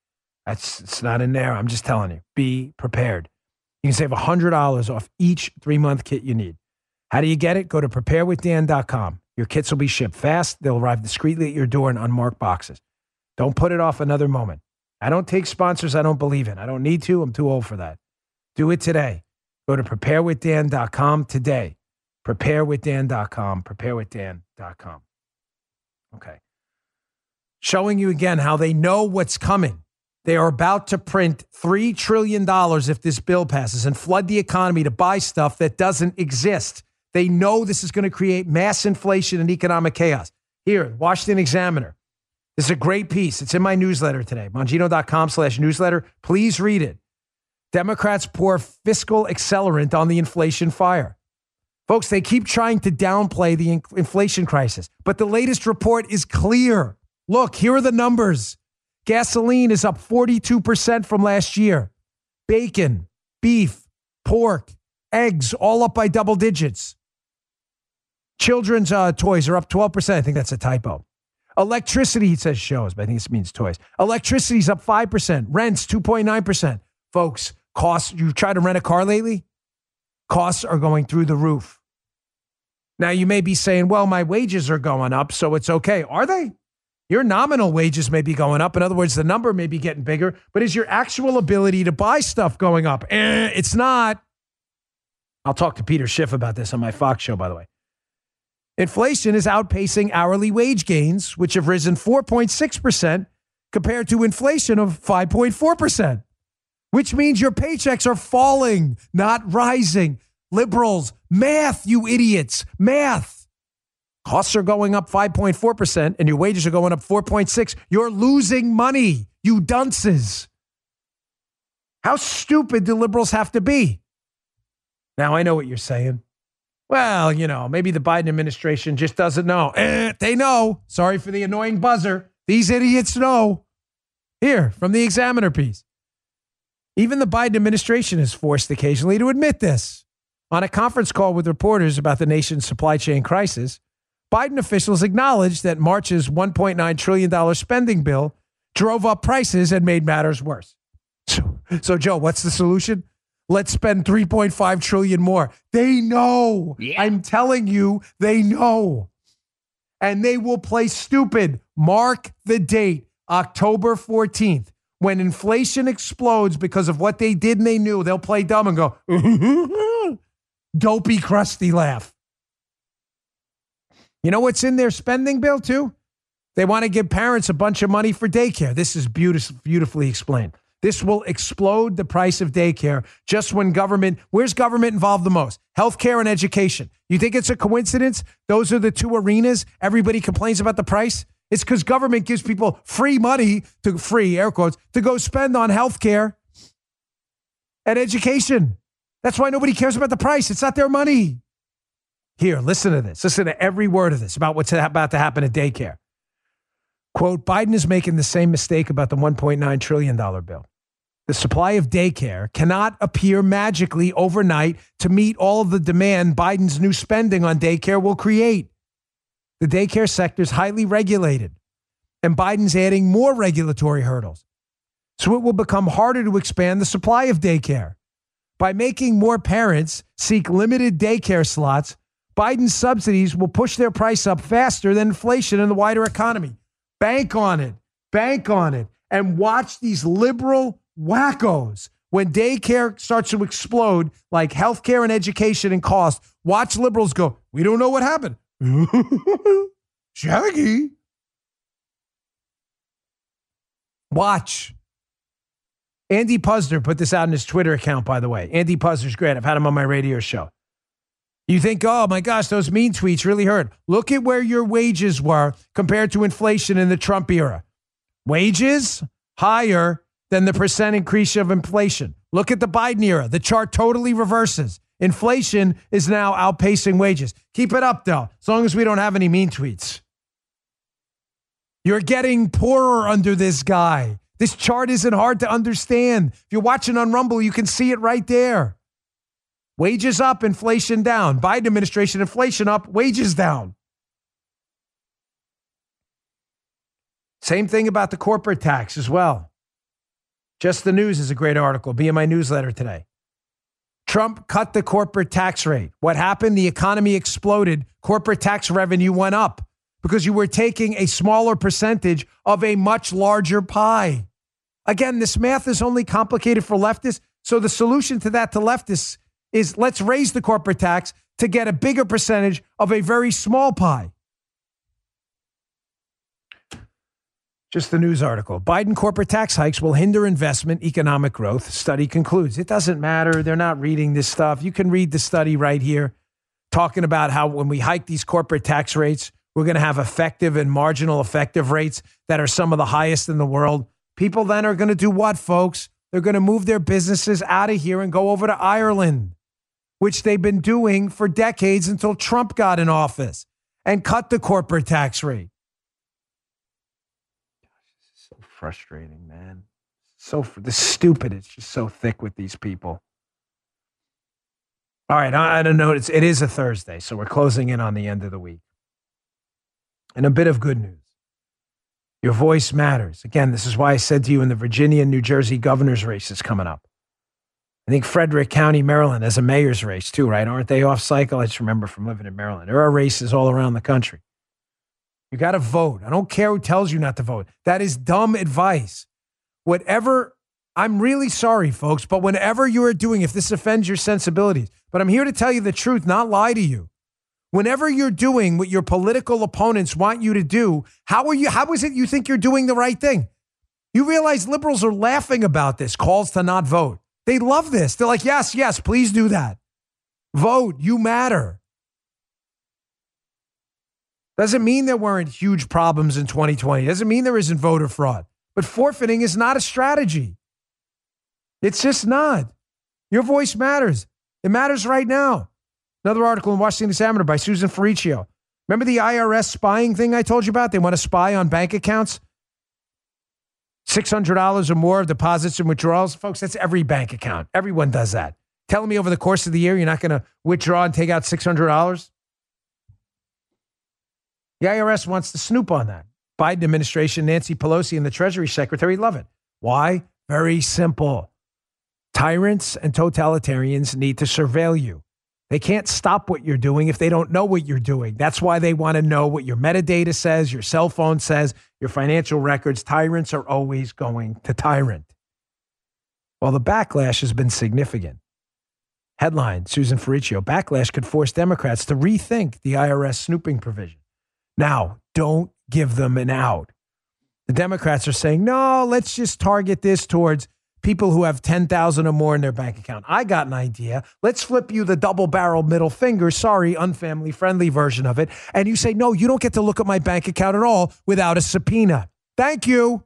It's not in there. I'm just telling you. Be prepared. You can save $100 off each 3-month kit you need. How do you get it? Go to preparewithdan.com. Your kits will be shipped fast. They'll arrive discreetly at your door in unmarked boxes. Don't put it off another moment. I don't take sponsors I don't believe in. I don't need to. I'm too old for that. Do it today. Go to preparewithdan.com today. Preparewithdan.com. Preparewithdan.com. Okay. Showing you again how they know what's coming. They are about to print $3 trillion if this bill passes and flood the economy to buy stuff that doesn't exist. They know this is going to create mass inflation and economic chaos. Here, Washington Examiner. This is a great piece. It's in my newsletter today, Bongino.com/newsletter. Please read it. Democrats pour fiscal accelerant on the inflation fire. Folks, they keep trying to downplay the inflation crisis, but the latest report is clear. Look, here are the numbers. Gasoline is up 42% from last year. Bacon, beef, pork, eggs, all up by double digits. Children's toys are up 12%. I think that's a typo. Electricity, it says shows, but I think this means toys. Electricity's up 5%. Rents, 2.9%. Folks, costs, you tried to rent a car lately? Costs are going through the roof. Now, you may be saying, well, my wages are going up, so it's okay. Are they? Your nominal wages may be going up. In other words, the number may be getting bigger, but is your actual ability to buy stuff going up? It's not. I'll talk to Peter Schiff about this on my Fox show, by the way. Inflation is outpacing hourly wage gains, which have risen 4.6% compared to inflation of 5.4%, which means your paychecks are falling, not rising. Liberals, math, you idiots, math. Costs are going up 5.4% and your wages are going up 4.6%. You're losing money, you dunces. How stupid do liberals have to be? Now, I know what you're saying. Well, maybe the Biden administration just doesn't know. They know. Sorry for the annoying buzzer. These idiots know. Here, from the Examiner piece. Even the Biden administration is forced occasionally to admit this. On a conference call with reporters about the nation's supply chain crisis, Biden officials acknowledged that March's $1.9 trillion spending bill drove up prices and made matters worse. So Joe, what's the solution? Let's spend $3.5 trillion more. They know. Yeah. I'm telling you, they know. And they will play stupid. Mark the date, October 14th. When inflation explodes because of what they did and they knew, they'll play dumb and go, dopey, crusty laugh. You know what's in their spending bill, too? They want to give parents a bunch of money for daycare. This is beautifully explained. This will explode the price of daycare just when where's government involved the most? Healthcare and education. You think it's a coincidence? Those are the two arenas everybody complains about the price? It's because government gives people free money, air quotes, to go spend on healthcare and education. That's why nobody cares about the price. It's not their money. Here, listen to this. Listen to every word of this about what's about to happen at daycare. Quote, Biden is making the same mistake about the $1.9 trillion bill. The supply of daycare cannot appear magically overnight to meet all of the demand Biden's new spending on daycare will create. The daycare sector is highly regulated, and Biden's adding more regulatory hurdles. So it will become harder to expand the supply of daycare. By making more parents seek limited daycare slots, Biden's subsidies will push their price up faster than inflation in the wider economy. Bank on it. Bank on it. And watch these liberal wackos. When daycare starts to explode, like healthcare and education and cost, watch liberals go, we don't know what happened. Shaggy. Watch. Andy Puzder put this out in his Twitter account, by the way. Andy Puzzer's great. I've had him on my radio show. You think, oh my gosh, those mean tweets really hurt. Look at where your wages were compared to inflation in the Trump era. Wages higher than the percent increase of inflation. Look at the Biden era. The chart totally reverses. Inflation is now outpacing wages. Keep it up, though, as long as we don't have any mean tweets. You're getting poorer under this guy. This chart isn't hard to understand. If you're watching on Rumble, you can see it right there. Wages up, inflation down. Biden administration, inflation up, wages down. Same thing about the corporate tax as well. Just the News is a great article. Be in my newsletter today. Trump cut the corporate tax rate. What happened? The economy exploded. Corporate tax revenue went up because you were taking a smaller percentage of a much larger pie. Again, this math is only complicated for leftists. So the solution to that to leftists is let's raise the corporate tax to get a bigger percentage of a very small pie. Just the news article. Biden corporate tax hikes will hinder investment, economic growth. Study concludes. It doesn't matter. They're not reading this stuff. You can read the study right here talking about how when we hike these corporate tax rates, we're going to have effective and marginal effective rates that are some of the highest in the world. People then are going to do what, folks? They're going to move their businesses out of here and go over to Ireland, which they've been doing for decades until Trump got in office and cut the corporate tax rate. Frustrating, man. This stupid. It's just so thick with these people. All right, I don't know. It is a Thursday, so we're closing in on the end of the week. And a bit of good news. Your voice matters. Again, this is why I said to you in the Virginia and New Jersey governor's race is coming up. I think Frederick County, Maryland has a mayor's race too, right? Aren't they off cycle? I just remember from living in Maryland. There are races all around the country. You got to vote. I don't care who tells you not to vote. That is dumb advice. I'm really sorry, folks, but whenever you are doing, if this offends your sensibilities, but I'm here to tell you the truth, not lie to you. Whenever you're doing what your political opponents want you to do, how is it you think you're doing the right thing? You realize liberals are laughing about this, calls to not vote. They love this. They're like, yes, please do that. Vote. You matter. Doesn't mean there weren't huge problems in 2020. Doesn't mean there isn't voter fraud. But forfeiting is not a strategy. It's just not. Your voice matters. It matters right now. Another article in Washington Examiner by Susan Ferriccio. Remember the IRS spying thing I told you about? They want to spy on bank accounts. $600 or more of deposits and withdrawals. Folks, that's every bank account. Everyone does that. Telling me over the course of the year you're not going to withdraw and take out $600? The IRS wants to snoop on that. Biden administration, Nancy Pelosi and the Treasury Secretary love it. Why? Very simple. Tyrants and totalitarians need to surveil you. They can't stop what you're doing if they don't know what you're doing. That's why they want to know what your metadata says, your cell phone says, your financial records. Tyrants are always going to tyrant. Well, the backlash has been significant. Headline, Susan Ferriccio, backlash could force Democrats to rethink the IRS snooping provision. Now, don't give them an out. The Democrats are saying, no, let's just target this towards people who have $10,000 or more in their bank account. I got an idea. Let's flip you the double-barrel middle finger, sorry, unfamily-friendly version of it. And you say, no, you don't get to look at my bank account at all without a subpoena. Thank you.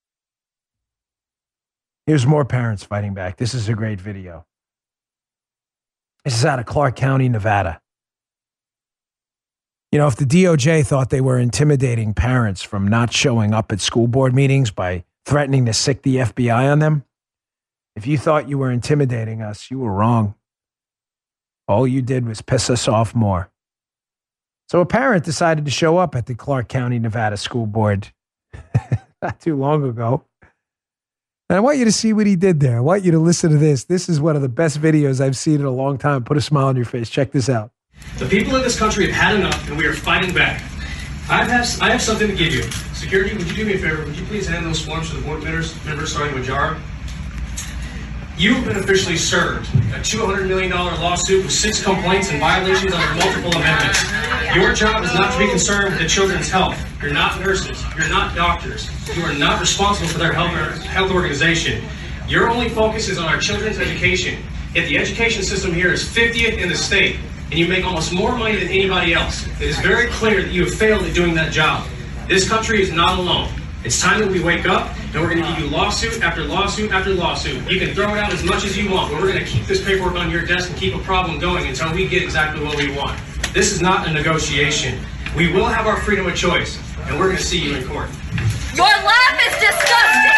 Here's more parents fighting back. This is a great video. This is out of Clark County, Nevada. You know, if the DOJ thought they were intimidating parents from not showing up at school board meetings by threatening to sic the FBI on them, if you thought you were intimidating us, you were wrong. All you did was piss us off more. So a parent decided to show up at the Clark County, Nevada school board not too long ago. And I want you to see what he did there. I want you to listen to this. This is one of the best videos I've seen in a long time. Put a smile on your face. Check this out. The people of this country have had enough, and we are fighting back. I have something to give you. Security, would you do me a favor? Would you please hand those forms to the board members starting with Jar? You've been officially served a $200 million lawsuit with 6 complaints and violations under multiple amendments. Your job is not to be concerned with the children's health. You're not nurses. You're not doctors. You are not responsible for their health organization. Your only focus is on our children's education. Yet the education system here is 50th in the state, and you make almost more money than anybody else. It is very clear that you have failed at doing that job. This country is not alone. It's time that we wake up, and we're going to give you lawsuit after lawsuit after lawsuit. You can throw it out as much as you want, but we're going to keep this paperwork on your desk and keep a problem going until we get exactly what we want. This is not a negotiation. We will have our freedom of choice, and we're going to see you in court. Your laugh is disgusting!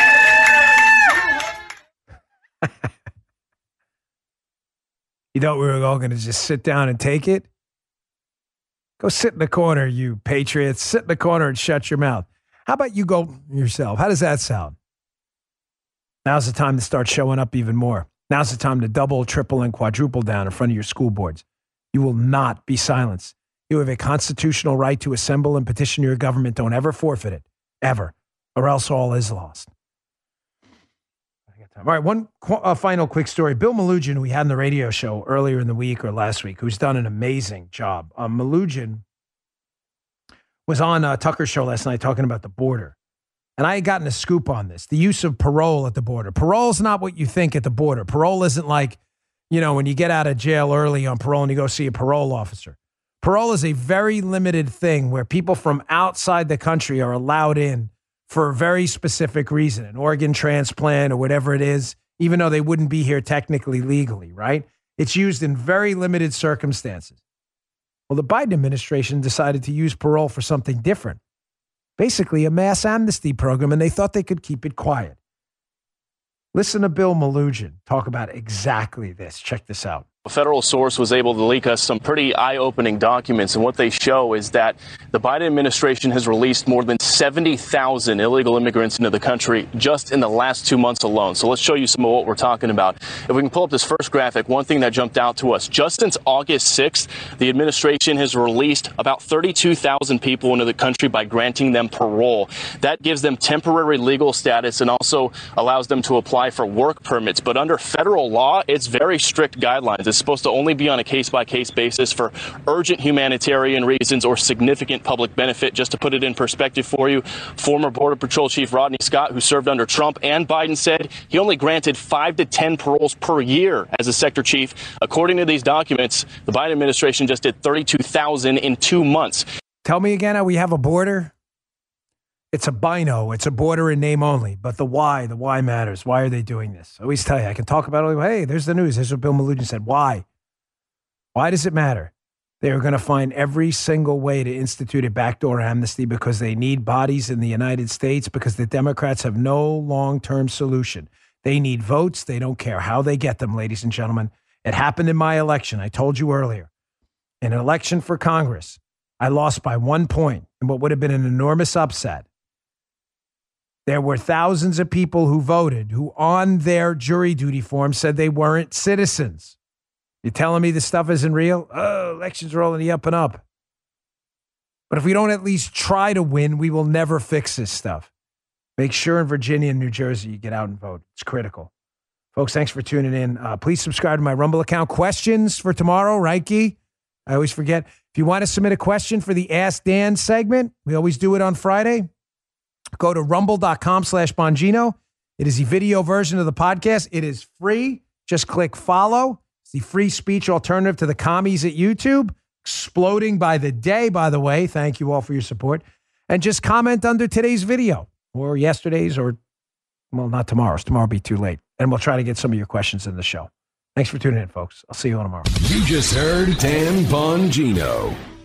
You thought we were all going to just sit down and take it? Go sit in the corner, you patriots. Sit in the corner and shut your mouth. How about you go yourself? How does that sound? Now's the time to start showing up even more. Now's the time to double, triple, and quadruple down in front of your school boards. You will not be silenced. You have a constitutional right to assemble and petition your government. Don't ever forfeit it, ever, or else all is lost. All right, one final quick story. Bill Melugin, who we had on the radio show earlier in the week or last week, who's done an amazing job. Melugin was on Tucker's show last night talking about the border. And I had gotten a scoop on this, the use of parole at the border. Parole is not what you think at the border. Parole isn't like, when you get out of jail early on parole and you go see a parole officer. Parole is a very limited thing where people from outside the country are allowed in for a very specific reason, an organ transplant or whatever it is, even though they wouldn't be here technically legally, right? It's used in very limited circumstances. Well, the Biden administration decided to use parole for something different, basically a mass amnesty program, and they thought they could keep it quiet. Listen to Bill Melugin talk about exactly this. Check this out. A federal source was able to leak us some pretty eye-opening documents, and what they show is that the Biden administration has released more than 70,000 illegal immigrants into the country just in the last 2 months alone. So let's show you some of what we're talking about. If we can pull up this first graphic, one thing that jumped out to us, just since August 6th, the administration has released about 32,000 people into the country by granting them parole. That gives them temporary legal status and also allows them to apply for work permits. But under federal law, it's very strict guidelines. It's supposed to only be on a case-by-case basis for urgent humanitarian reasons or significant public benefit. Just to put it in perspective for you, former Border Patrol Chief Rodney Scott, who served under Trump and Biden, said he only granted 5 to 10 paroles per year as a sector chief. According to these documents, the Biden administration just did 32,000 in 2 months. Tell me again how we have a border. It's a bino. It's a border in name only. But the why matters. Why are they doing this? I always tell you, I can talk about it. Hey, there's the news. Here's what Bill Melugin said. Why? Why does it matter? They are going to find every single way to institute a backdoor amnesty because they need bodies in the United States, because the Democrats have no long-term solution. They need votes. They don't care how they get them, ladies and gentlemen. It happened in my election. I told you earlier. In an election for Congress, I lost by 1 point in what would have been an enormous upset. There were thousands of people who voted who on their jury duty form said they weren't citizens. You're telling me this stuff isn't real? Oh, elections are all in the up and up. But if we don't at least try to win, we will never fix this stuff. Make sure in Virginia and New Jersey you get out and vote. It's critical. Folks, thanks for tuning in. Please subscribe to my Rumble account. Questions for tomorrow, right, Guy? I always forget. If you want to submit a question for the Ask Dan segment, we always do it on Friday. Go to rumble.com/Bongino. It is the video version of the podcast. It is free. Just click follow. It's the free speech alternative to the commies at YouTube. Exploding by the day, by the way. Thank you all for your support. And just comment under today's video or yesterday's or, well, not tomorrow's. Tomorrow will be too late. And we'll try to get some of your questions in the show. Thanks for tuning in, folks. I'll see you all tomorrow. You just heard Dan Bongino.